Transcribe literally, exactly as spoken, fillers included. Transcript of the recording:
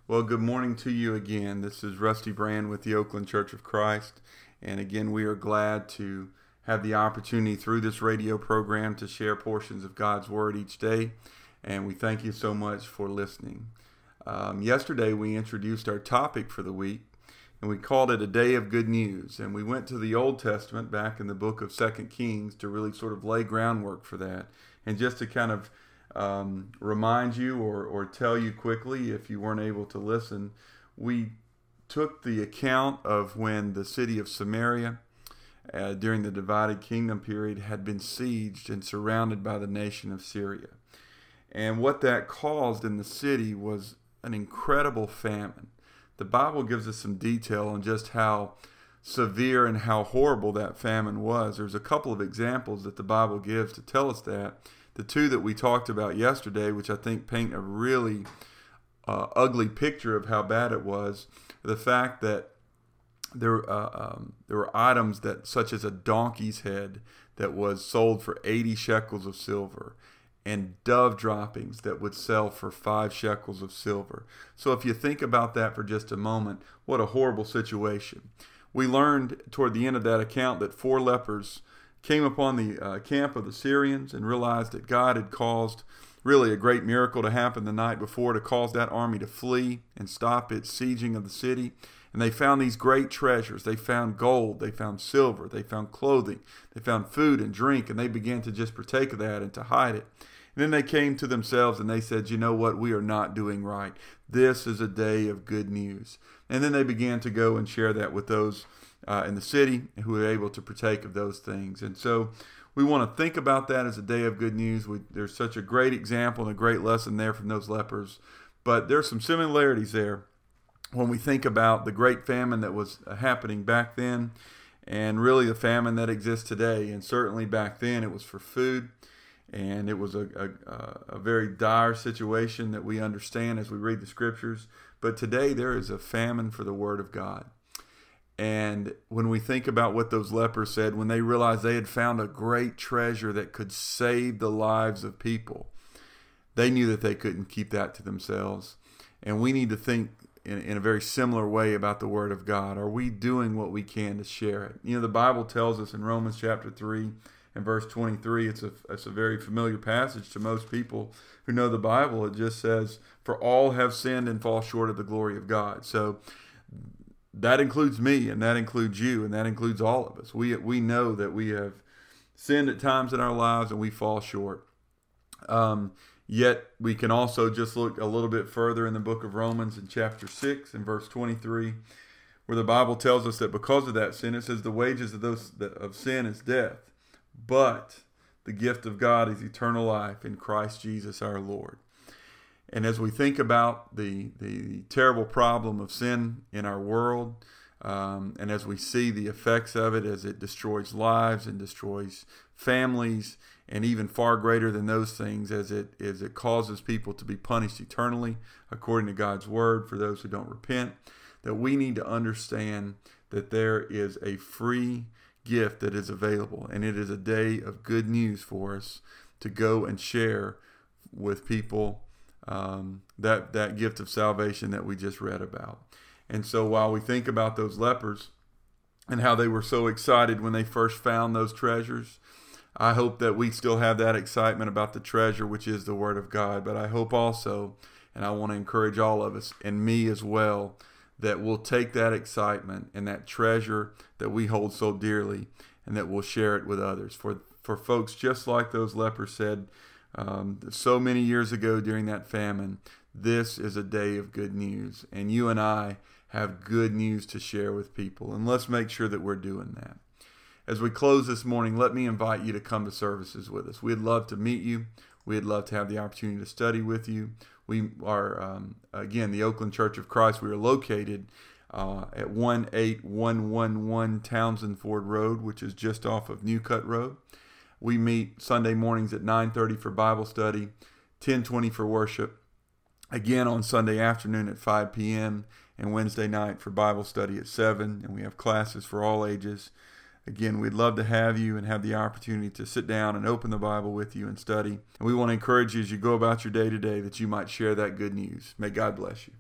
Well, good morning to you again. This is Rusty Brand with the Oakland Church of Christ. And again, we are glad to have the opportunity through this radio program to share portions of God's Word each day. And we thank you so much for listening. Um, yesterday, we introduced our topic for the week, and we called it A Day of Good News. And we went to the Old Testament back in the book of Second Kings to really sort of lay groundwork for that. And just to kind of Um, remind you or, or tell you quickly, if you weren't able to listen, we took the account of when the city of Samaria uh, during the divided kingdom period had been sieged and surrounded by the nation of Syria. And what that caused in the city was an incredible famine. The Bible gives us some detail on just how severe and how horrible that famine was. There's a couple of examples that the Bible gives to tell us that. The two that we talked about yesterday, which I think paint a really uh, ugly picture of how bad it was, the fact that there uh, um, there were items that, such as a donkey's head that was sold for eighty shekels of silver, and dove droppings that would sell for five shekels of silver. So if you think about that for just a moment, what a horrible situation. We learned toward the end of that account that four lepers came upon the uh, camp of the Syrians and realized that God had caused really a great miracle to happen the night before to cause that army to flee and stop its sieging of the city. And they found these great treasures. They found gold, they found silver, they found clothing, they found food and drink, and they began to just partake of that and to hide it. And then they came to themselves and they said, you know what, we are not doing right. This is a day of good news. And then they began to go and share that with those Uh, in the city who are able to partake of those things. And so we want to think about that as a day of good news. We, there's such a great example and a great lesson there from those lepers. But there's some similarities there when we think about the great famine that was happening back then and really the famine that exists today. And certainly back then it was for food, and it was a, a, a very dire situation that we understand as we read the scriptures. But today there is a famine for the Word of God. And when we think about what those lepers said, when they realized they had found a great treasure that could save the lives of people, they knew that they couldn't keep that to themselves. And we need to think in, in a very similar way about the Word of God. Are we doing what we can to share it? You know, the Bible tells us in Romans chapter three and verse twenty-three, it's a, it's a very familiar passage to most people who know the Bible. It just says, for all have sinned and fall short of the glory of God. So that includes me, and that includes you, and that includes all of us. We we know that we have sinned at times in our lives, and we fall short. Um, yet we can also just look a little bit further in the book of Romans in chapter six and verse twenty-three, where the Bible tells us that because of that sin, it says the wages of those of sin is death, but the gift of God is eternal life in Christ Jesus our Lord. And as we think about the, the terrible problem of sin in our world, um, and as we see the effects of it as it destroys lives and destroys families, and even far greater than those things, as it as it causes people to be punished eternally, according to God's word, for those who don't repent, that we need to understand that there is a free gift that is available, and it is a day of good news for us to go and share with people Um, that, that gift of salvation that we just read about. And so while we think about those lepers and how they were so excited when they first found those treasures, I hope that we still have that excitement about the treasure, which is the Word of God. But I hope also, and I want to encourage all of us, and me as well, that we'll take that excitement and that treasure that we hold so dearly, and that we'll share it with others. For, for folks just like those lepers said, Um, so many years ago during that famine, this is a day of good news, and you and I have good news to share with people, and let's make sure that we're doing that. As we close this morning, let me invite you to come to services with us. We'd love to meet you. We'd love to have the opportunity to study with you. We are, um, again, the Oakland Church of Christ. We are located uh, at one eight one one one Townsend Ford Road, which is just off of New Cut Road. We meet Sunday mornings at nine thirty for Bible study, ten twenty for worship, again on Sunday afternoon at five p.m., and Wednesday night for Bible study at seven, and we have classes for all ages. Again, we'd love to have you and have the opportunity to sit down and open the Bible with you and study. And we want to encourage you as you go about your day today that you might share that good news. May God bless you.